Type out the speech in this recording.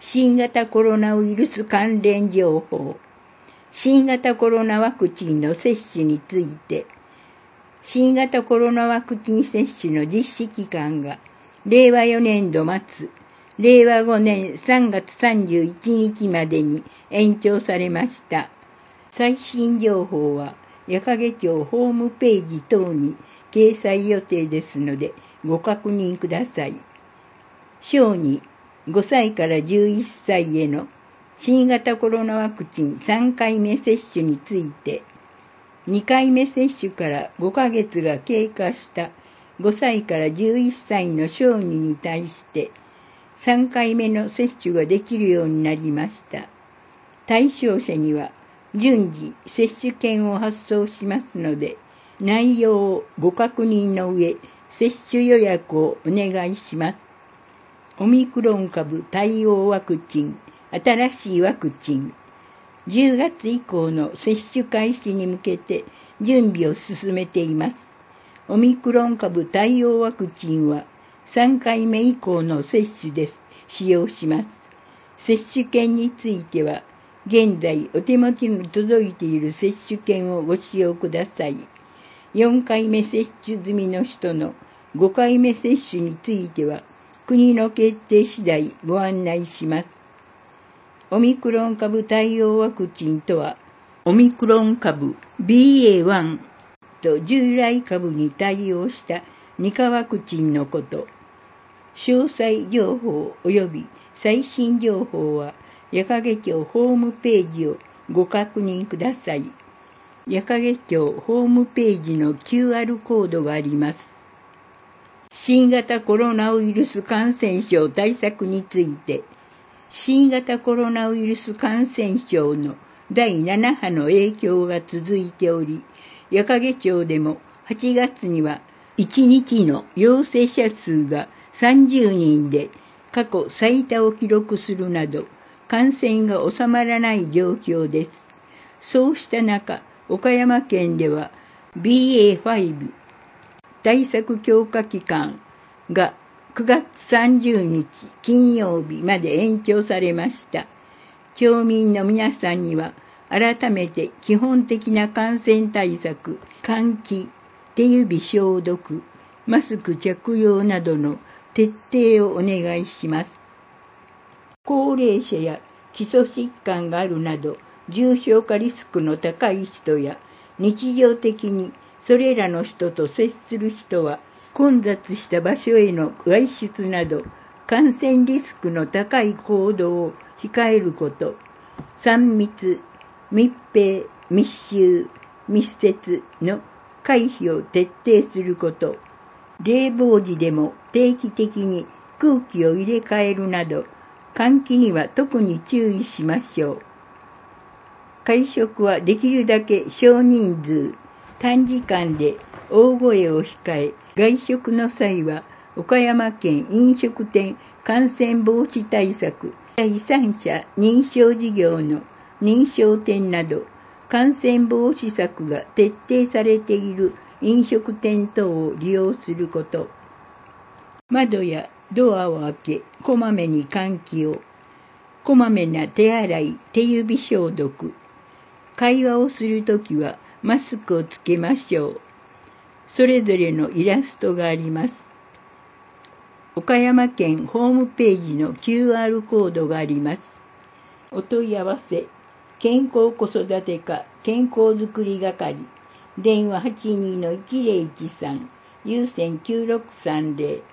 新型コロナウイルス関連情報。新型コロナワクチンの接種について、新型コロナワクチン接種の実施期間が、令和4年度末、令和5年3月31日までに延長されました。最新情報は、矢掛町ホームページ等に掲載予定ですので、ご確認ください。小児5歳から11歳への新型コロナワクチン3回目接種について、2回目接種から5ヶ月が経過した5歳から11歳の小児に対して、3回目の接種ができるようになりました。対象者には順次接種券を発送しますので、内容をご確認の上、接種予約をお願いします。オミクロン株対応ワクチン、新しいワクチン。10月以降の接種開始に向けて準備を進めています。オミクロン株対応ワクチンは3回目以降の接種で使用します。接種券については、現在お手持ちに届いている接種券をご使用ください。4回目接種済みの人の5回目接種については、国の決定次第ご案内します。オミクロン株対応ワクチンとは、オミクロン株 BA.1 と従来株に対応した2価ワクチンのこと。詳細情報及び最新情報は、矢掛町ホームページをご確認ください。矢掛町ホームページの QR コードがあります。新型コロナウイルス感染症対策について、新型コロナウイルス感染症の第7波の影響が続いており、矢掛町でも8月には1日の陽性者数が30人で過去最多を記録するなど、感染が収まらない状況です。そうした中、岡山県では BA.5 対策強化期間が9月30日金曜日まで延長されました。町民の皆さんには改めて基本的な感染対策、換気、手指消毒、マスク着用などの徹底をお願いします。高齢者や基礎疾患があるなど重症化リスクの高い人や日常的にそれらの人と接する人は混雑した場所への外出など感染リスクの高い行動を控えること、3密、密閉、密集、密接の回避を徹底すること、冷房時でも定期的に空気を入れ替えるなど換気には特に注意しましょう。会食はできるだけ少人数、短時間で大声を控え、外食の際は岡山県飲食店感染防止対策第三者認証事業の認証店など感染防止策が徹底されている飲食店等を利用すること。窓やドアを開け、こまめに換気を。こまめな手洗い、手指消毒。会話をするときはマスクをつけましょう。それぞれのイラストがあります。岡山県ホームページの QR コードがあります。お問い合わせ、健康子育て課健康づくり係、電話 82-1013、有線9630